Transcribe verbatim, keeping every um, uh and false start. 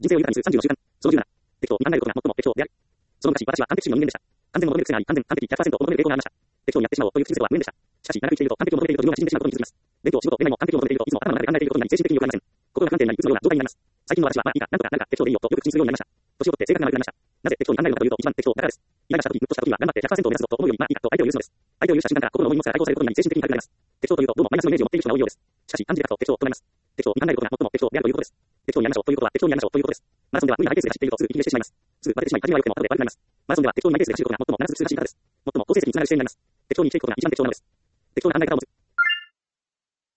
人生を豊かにするさんじゅうの習慣。そのじゅうなな、適当に考えることが最も適当である。その昔、私は完璧主義の人間でした。完全を求める癖があり、完全、完璧ひゃくパーセントを求める傾向がありました。適当にやってしまおうという口癖は無縁でした。しかし、長く生きていると完璧を求めていると自分が縮んでしまうことに気づきます。勉強、仕事、恋愛も完璧を求めているといつも頭の中で考えていることになり、精神的に良くなりません。心が不安定になり、うつのような状態になります。最近の私は、まあいいか、なんとかなるか、適当でいいよとよく口にするようになりました。年を取って性格が悪くなりました。なぜ適当に考えるのかというと、一番適当だからです。イライラした時、ムッとした時は頑張って ひゃくパーセント を目指すぞと思うより、まあいいかと相手を許すのです。相手を許した瞬間から心の重い荷物が解放されることになり、精神的に軽くなります。適当というと、どうもマイナスのイメージを持っている人が多いようです。しかし、漢字で書くと適当となります。適当に考えることが最も適当であるということです。適当にやりましょうということは、適当にやりましょうということです。マラソンでは無理なハイペースで走っているとすぐ息切れしてしまいます。すぐバテてしまい、初めは良くても後で悪くなります。マラソンでは適当にハイペースで走ることが最もならず普通な進み方です。最も好成績につながる姿勢になります。適当に生きていくことが一番適当なのです。適当な考え方を持つ。